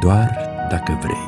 doar dacă vrei.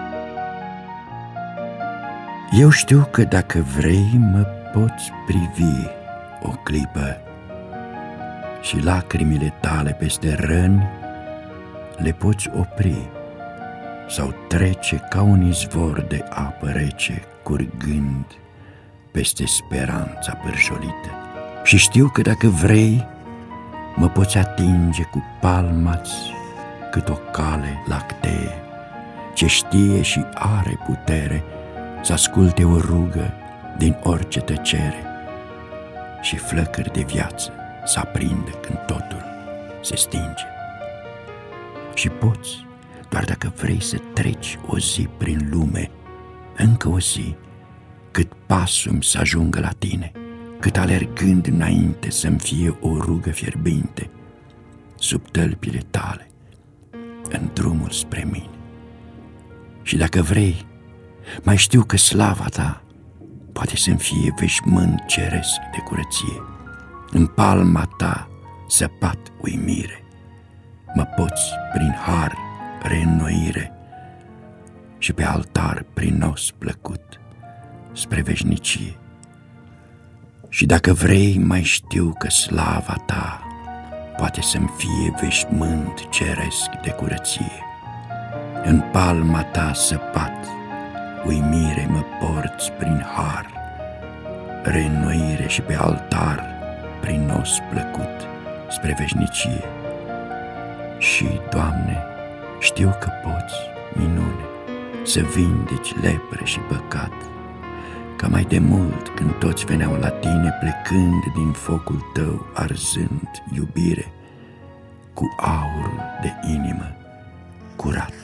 Eu știu că dacă vrei mă poți privi o clipă și lacrimile tale peste răni le poți opri sau trece ca un izvor de apă rece curgând peste speranța pârjolită. Și știu că dacă vrei mă poți atinge cu palma-ți cât o cale lactee ce știe și are putere să asculte o rugă din orice tăcere și flăcări de viață să aprindă când totul se stinge. Și poți, doar dacă vrei, să treci o zi prin lume, încă o zi, cât pasul să ajungă la tine, cât alergând înainte să-mi fie o rugă fierbinte sub tălpile tale, în drumul spre mine. Și dacă vrei, mai știu că slava ta poate să-mi fie veșmânt ceresc de curăție. În palma ta săpat uimire, mă poți prin har reînnoire și pe altar prinos plăcut spre veșnicie. Și dacă vrei, mai știu că slava ta poate să-mi fie veșmânt ceresc de curăție. În palma ta săpat uimire mă porți prin har reînnoire și pe altar prinos plăcut spre veșnicie. Și, Doamne, știu că poți, minune, să vindeci lepră și păcat, ca mai de mult când toți veneau la tine plecând din focul tău arzând iubire cu aurul de inimă curat.